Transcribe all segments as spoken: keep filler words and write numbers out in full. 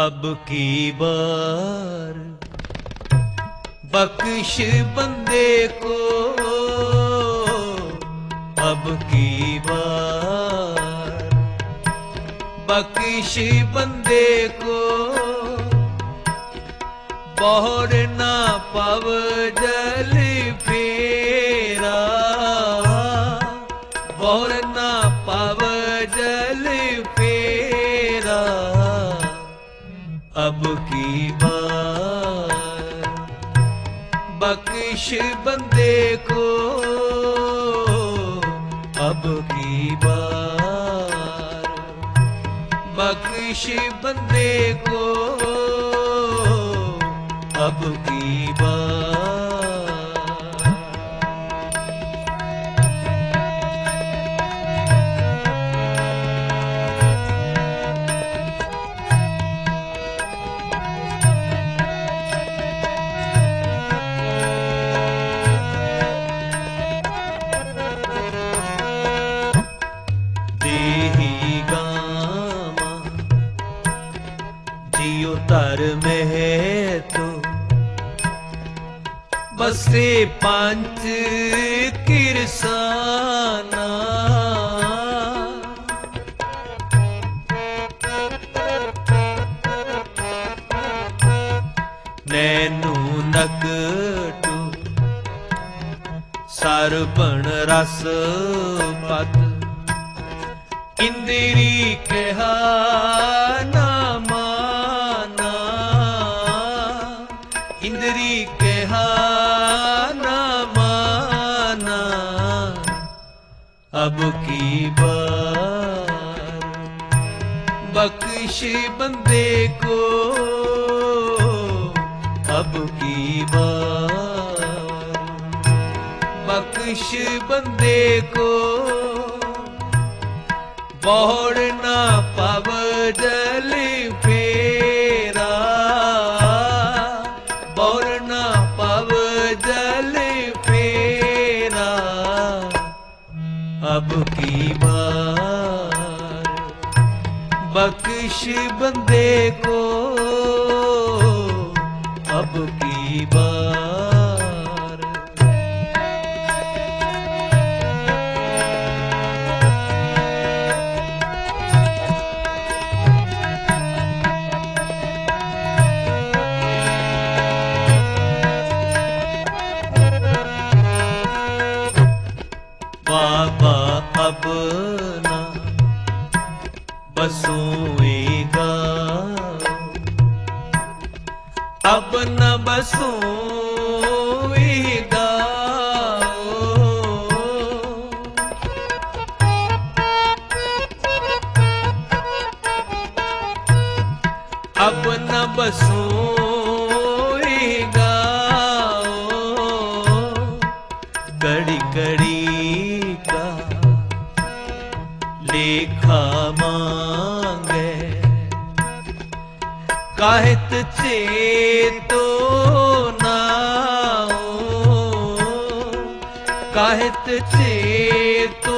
अब की बार बख्श बंदे को, अब की बार बख्श बंदे को, बहुर ना पव जल फेरा, बहुर ना पव जल फेरा। अब की बार बख्श बंदे को, अब की बार बख्श बंदे को, अब की बार। जियो तर में तो बसे पंच किरसाना, नैनू नकटू सरबण रस पत, इंद्री कहा ना माना, इंद्री कहा ना माना। अब की बार बख्श बंदे को, अब की बार बख्श बंदे को, बहुर ना पव जल फेरा, बहुर ना पव जल फेरा। अब की बार बख्श बंदे को, अब की बार। बाबा अब ना बसोएगा, अब न बसोएगा, अब न बसोएगा। घड़ी घड़ी का लेखा मांगे, काहित चेतो नाओ, काहित चेतो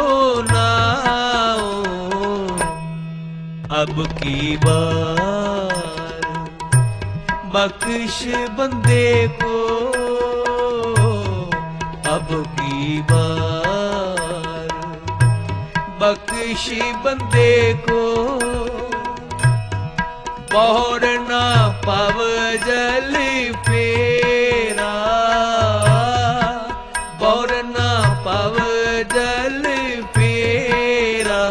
नाओ। अब की बार बख्श बंदे को, अब की बार बख्श बंदे को, बहुर ना पव जल फेरा, बहुर ना पव जल फेरा।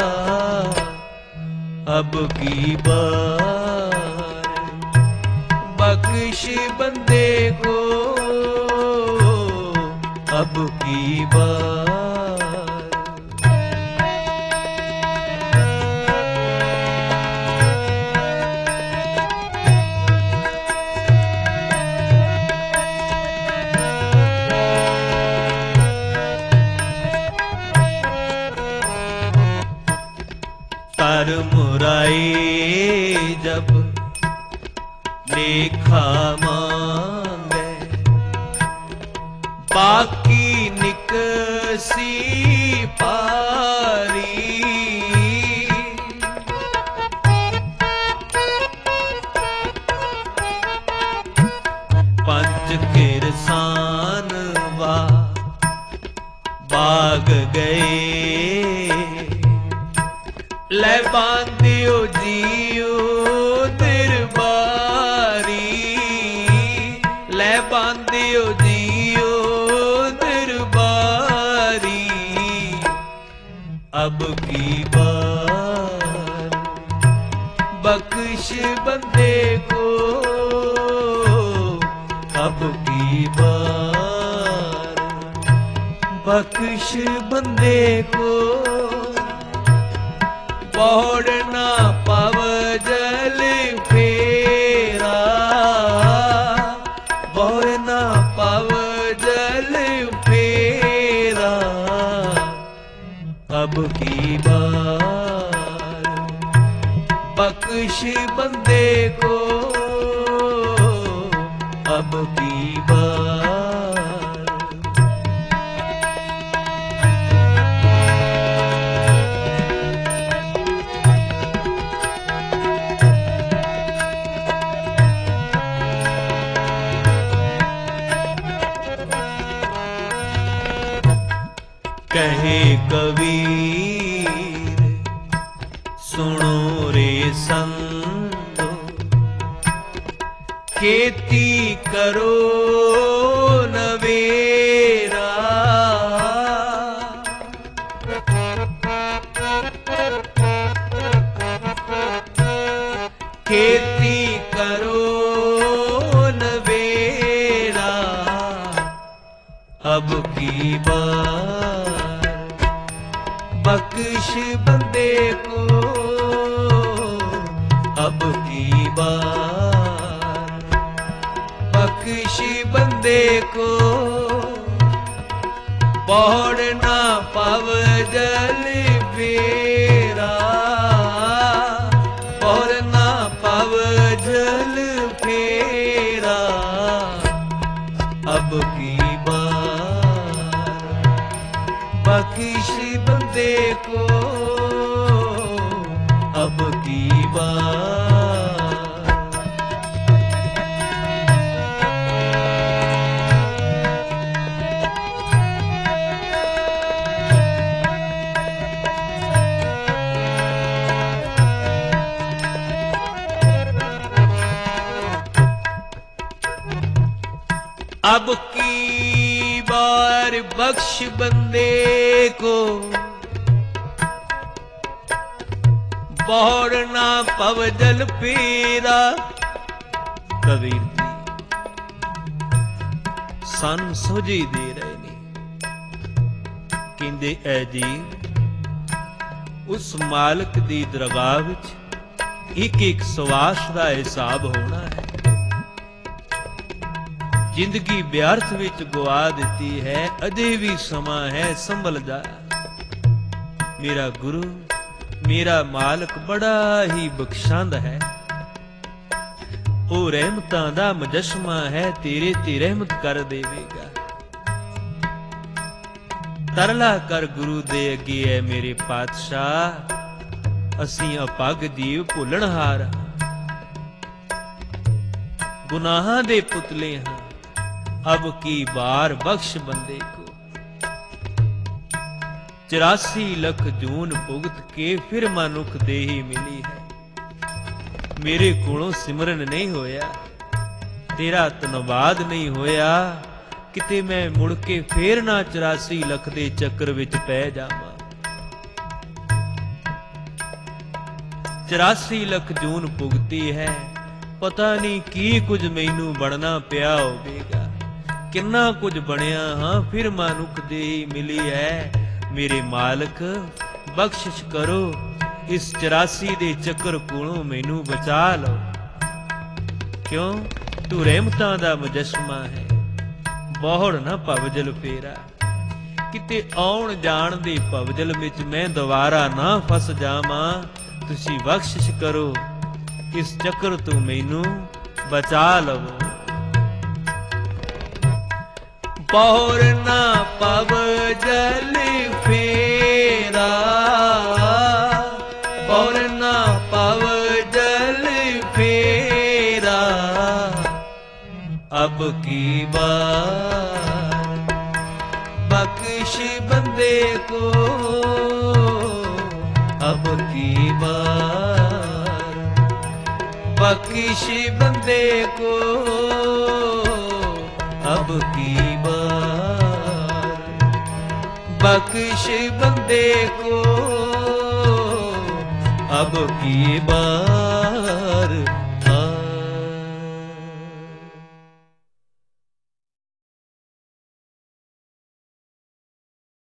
अब की बार बख्श बंदे को, अब की बार। तर मुराई जब लेखा मांगे, बाकी निकसी पारी। बांधियो जियो दरबारी, ले बांधियो जियो दरबारी। अब की बार बख्श बंदे को, अब की बार बख्श बंदे को। पौड़ ना पव जल फेरा, पौड़ ना पव जल फेरा। अब की बार बख्श बंदे को, अब की बार। कहे कबीर सुनो रे संतो, खेती करो नवेरा। खेती करो नवेरा। अब की बार बख्श बंदे को, अब की बार बख्श बंदे को। पौड़ ना पव जल फेरा, पौड़ ना पव जल फेरा। अब की बार बख्श बंदे को, अब की बार। अब की बार बख्श बंदे को, पौड़ ना पव जल फेरा। कबीर जी सन सोझी दे रहे ने, कहंदे ऐ जी उस मालक दी दरगाह विच एक एक सवास दा हिसाब होना है। जिंदगी व्यर्थ विच गवा दिती है, अजे भी समा है संभल जा। मेरा गुरु मेरा मालक बड़ा ही बख्शांद है, ओ रहमतां दा मुजस्मा है, तेरे ते रहमत कर देवेगा। तरला कर गुरु दे अगे है मेरे पातशाह, असीं अपग जीव भुलणहार, गुनाहां दे पुतले हां। अब की बार बख्श बंदे को, चौरासी लख जून भुगत के फिर मनुख देही मिली है। मेरे कोलों सिमरन नहीं होया, तेरा धन्नवाद नहीं होया, किते मैं मुड़ के फेर ना चौरासी लख दे चक्कर विच पै जावां। चौरासी लख जून भुगती है, पता नहीं की कुछ मैनू बनना पिया होवेगा, किन्ना कुछ बनिया हाँ फिर मनुख देही मिली है। मेरे मालक बख्शिश करो, इस चौरासी दे चक्कर कोलों मैनू बचा लो। क्यों तू रहमतां दा मुजस्मा है, बौड़ ना भवजल फेरा। किते आउण जाण दे भवजल विच मैं दोबारा ना फस जावां। तुसी बख्शिश करो, इस चक्कर तो मैनू बचा लवो। पौड़ ना पव जल फेरा, पौड़ ना पव जल फेरा। अब की बार बख्श बंदे को, अब की बार बख्शिश बंदे को अब की बार, बख्श बंदे को अब की बार,